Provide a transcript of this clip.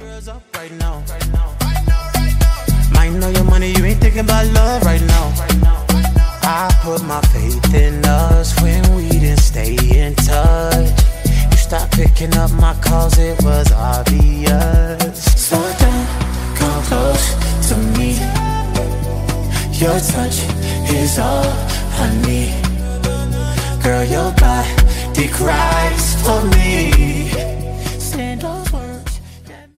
Girls up right now. Might know your money, you ain't thinking about love right now. I put my faith in us when we didn't stay in touch. You stopped picking up my calls, it was obvious. Slow down, come close to me. Your touch is all I need. Girl, your body cries for me.